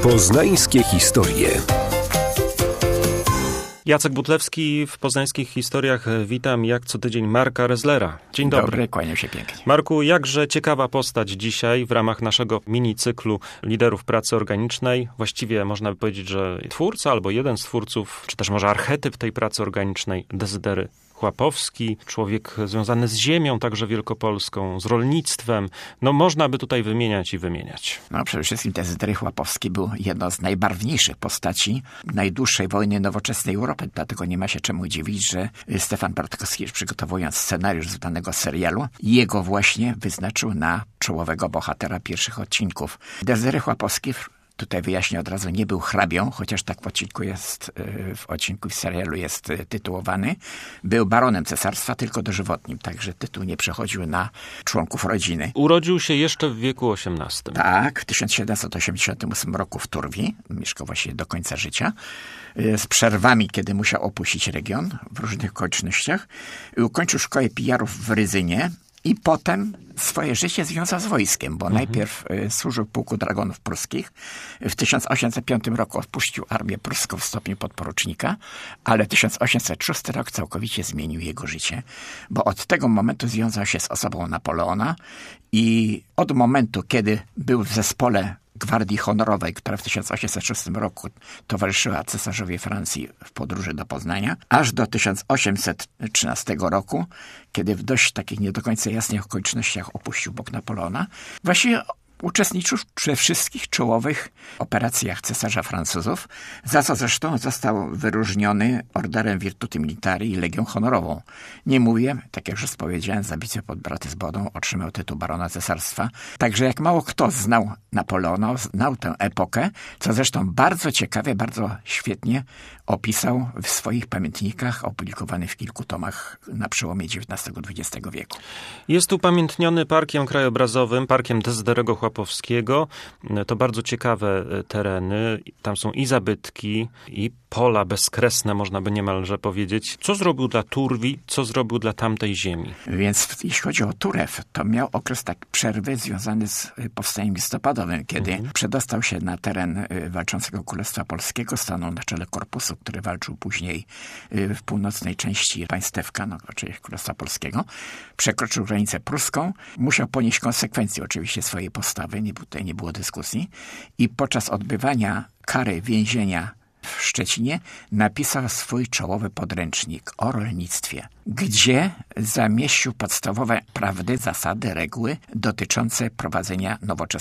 Poznańskie historie. Jacek Butlewski w Poznańskich Historiach. Witam jak co tydzień Marka Rezlera. Dzień dobry. Dobry, kłaniam się pięknie. Marku, jakże ciekawa postać dzisiaj w ramach naszego minicyklu liderów pracy organicznej. Właściwie można by powiedzieć, że twórca albo jeden z twórców, czy też może archetyp tej pracy organicznej, Dezydery Chłapowski, człowiek związany z ziemią, także wielkopolską, z rolnictwem. No można by tutaj wymieniać i wymieniać. No przede wszystkim Dezydery Chłapowski był jedną z najbarwniejszych postaci najdłuższej wojny nowoczesnej Europy. Dlatego nie ma się czemu dziwić, że Stefan Bartkowski, przygotowując scenariusz z danego serialu, jego właśnie wyznaczył na czołowego bohatera pierwszych odcinków. Dezydery Chłapowski, tutaj wyjaśnię od razu, nie był hrabią, chociaż tak w odcinku w serialu jest tytułowany. Był baronem cesarstwa, tylko dożywotnim, także tytuł nie przechodził na członków rodziny. Urodził się jeszcze w wieku XVIII. Tak, w 1788 roku w Turwi. Mieszkał właśnie do końca życia. Z przerwami, kiedy musiał opuścić region w różnych okolicznościach. Ukończył szkołę pijarów w Ryzynie. I potem swoje życie związał z wojskiem, bo najpierw służył w pułku dragonów pruskich. W 1805 roku opuścił armię pruską w stopniu podporucznika, ale 1806 rok całkowicie zmienił jego życie, bo od tego momentu związał się z osobą Napoleona i od momentu, kiedy był w zespole Gwardii Honorowej, która w 1806 roku towarzyszyła cesarzowi Francji w podróży do Poznania, aż do 1813 roku, kiedy w dość takich nie do końca jasnych okolicznościach opuścił bok Napoleona, właściwie uczestniczył we wszystkich czołowych operacjach cesarza Francuzów, za co zresztą został wyróżniony Orderem Virtuti Militari i Legią Honorową. Nie mówię, tak jak już powiedziałem, za bitwę pod Bratysładą otrzymał tytuł barona cesarstwa. Także jak mało kto znał Napoleona, znał tę epokę, co zresztą bardzo ciekawie, bardzo świetnie opisał w swoich pamiętnikach opublikowanych w kilku tomach na przełomie XIX-XX wieku. Jest upamiętniony parkiem krajobrazowym, parkiem Dezyderego Chłapowskiego. To bardzo ciekawe tereny. Tam są i zabytki, i pola bezkresne, można by niemalże powiedzieć. Co zrobił dla Turwi, co zrobił dla tamtej ziemi? Więc jeśli chodzi o Turew, to miał okres tak przerwy związany z powstaniem listopadowym, kiedy przedostał się na teren walczącego Królestwa Polskiego, stanął na czele korpusu, który walczył później w północnej części państewka, czyli Królestwa Polskiego. Przekroczył granicę pruską, musiał ponieść konsekwencje oczywiście swojej postawy, tutaj nie było dyskusji i podczas odbywania kary więzienia w Szczecinie napisał swój czołowy podręcznik o rolnictwie, gdzie zamieścił podstawowe prawdy, zasady, reguły dotyczące prowadzenia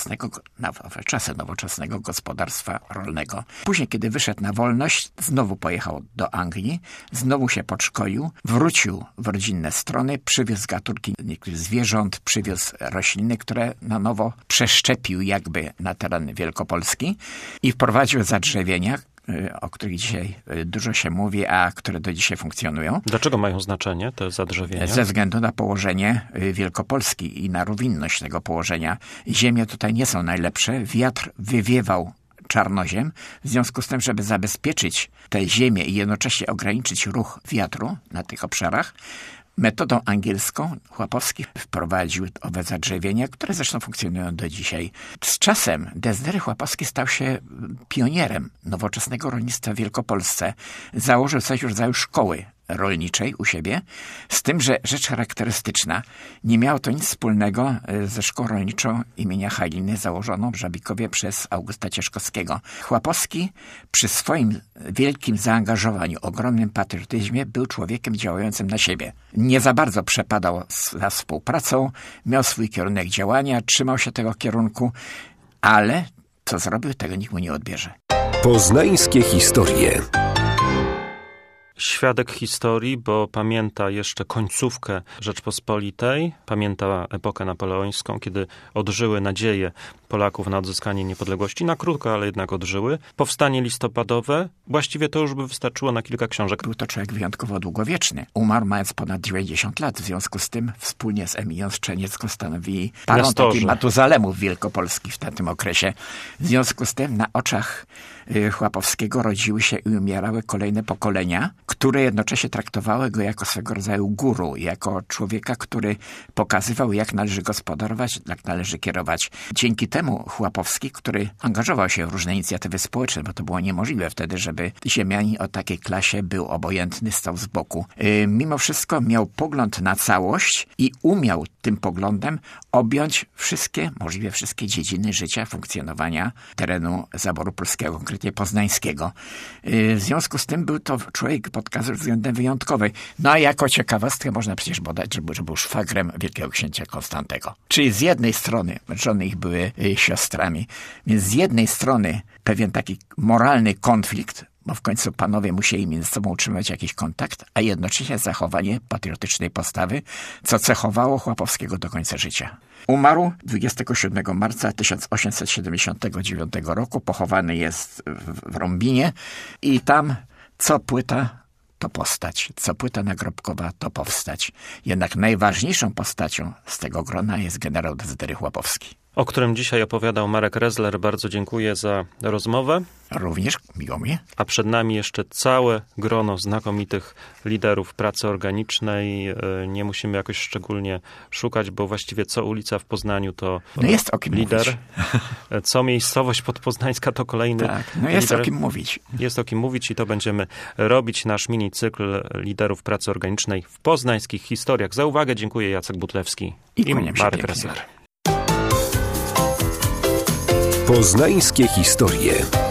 nowoczesnego gospodarstwa rolnego. Później, kiedy wyszedł na wolność, znowu pojechał do Anglii, znowu się podszkolił, wrócił w rodzinne strony, przywiózł gatunki niektórych zwierząt, przywiózł rośliny, które na nowo przeszczepił jakby na teren Wielkopolski i wprowadził zadrzewienia, o których dzisiaj dużo się mówi, a które do dzisiaj funkcjonują. Dlaczego mają znaczenie te zadrzewienia? Ze względu na położenie Wielkopolski i na równinność tego położenia. Ziemie tutaj nie są najlepsze. Wiatr wywiewał czarnoziem. W związku z tym, żeby zabezpieczyć tę ziemię i jednocześnie ograniczyć ruch wiatru na tych obszarach, metodą angielską Chłapowski wprowadził owe zadrzewienia, które zresztą funkcjonują do dzisiaj. Z czasem Dezydery Chłapowski stał się pionierem nowoczesnego rolnictwa w Wielkopolsce. Założył coś w rodzaju szkoły rolniczej u siebie, z tym, że rzecz charakterystyczna, nie miało to nic wspólnego ze szkołą rolniczą imienia Haliny założoną w Żabikowie przez Augusta Cieszkowskiego. Chłapowski przy swoim wielkim zaangażowaniu, ogromnym patriotyzmie był człowiekiem działającym na siebie. Nie za bardzo przepadał za współpracą, miał swój kierunek działania, trzymał się tego kierunku, ale co zrobił, tego nikt mu nie odbierze. Poznańskie historie. Świadek historii, bo pamięta jeszcze końcówkę Rzeczpospolitej, pamięta epokę napoleońską, kiedy odżyły nadzieje Polaków na odzyskanie niepodległości. Na krótko, ale jednak odżyły. Powstanie listopadowe, właściwie to już by wystarczyło na kilka książek. Był to człowiek wyjątkowo długowieczny. Umarł mając ponad 90 lat. W związku z tym wspólnie z Emilią Strzeniecką stanowili parą takich Matuzalemów Wielkopolski w tamtym okresie. W związku z tym na oczach Chłapowskiego rodziły się i umierały kolejne pokolenia, które jednocześnie traktowały go jako swego rodzaju guru, jako człowieka, który pokazywał, jak należy gospodarować, jak należy kierować. Dzięki temu Chłapowski, który angażował się w różne inicjatywy społeczne, bo to było niemożliwe wtedy, żeby ziemianin o takiej klasie był obojętny, stał z boku. Mimo wszystko miał pogląd na całość i umiał tym poglądem objąć możliwie wszystkie dziedziny życia, funkcjonowania terenu zaboru polskiego, konkretnie poznańskiego. W związku z tym był to człowiek pod każdym względem wyjątkowy. No a jako ciekawostkę można przecież podać, że był szwagrem wielkiego księcia Konstantego. Czyli z jednej strony żony ich były siostrami, więc z jednej strony pewien taki moralny konflikt, bo w końcu panowie musieli między sobą utrzymywać jakiś kontakt, a jednocześnie zachowanie patriotycznej postawy, co cechowało Chłapowskiego do końca życia. Umarł 27 marca 1879 roku, pochowany jest w Rąbinie i tam co płyta to postać, co płyta nagrobkowa to powstać. Jednak najważniejszą postacią z tego grona jest generał Dezydery Chłapowski, o którym dzisiaj opowiadał Marek Rezler. Bardzo dziękuję za rozmowę. Również miło mi. A przed nami jeszcze całe grono znakomitych liderów pracy organicznej. Nie musimy jakoś szczególnie szukać, bo właściwie co ulica w Poznaniu to jest o kim lider. Mówić. Co miejscowość podpoznańska to kolejny jest lider. o kim mówić. Jest o kim mówić i to będziemy robić. Nasz minicykl liderów pracy organicznej w poznańskich historiach. Za uwagę dziękuję. Jacek Butlewski i Marek Rezler. Poznańskie historie.